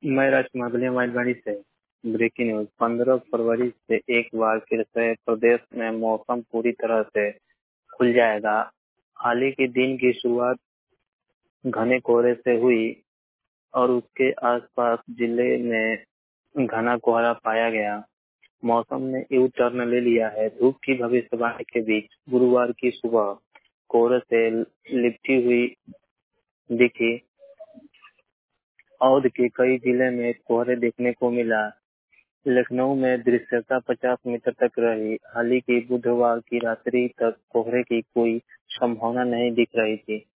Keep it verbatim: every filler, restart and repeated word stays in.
मैं राजकुमार बलिया माइलवाड़ी से। Breaking news पंद्रह फरवरी से एक बार फिर से प्रदेश में मौसम पूरी तरह से खुल जाएगा। हाल ही के दिन की शुरुआत घने कोहरे से हुई और उसके आसपास जिले में घना कोहरा पाया गया। मौसम ने यू टर्न ले लिया है। धूप की भविष्यवाणी के बीच गुरुवार की सुबह कोहरे से लिपटी हुई दिखी। औध के कई जिले में कोहरे देखने को मिला। लखनऊ में दृश्यता पचास मीटर तक रही। हालांकि बुधवार की रात्रि तक कोहरे की कोई संभावना नहीं दिख रही थी।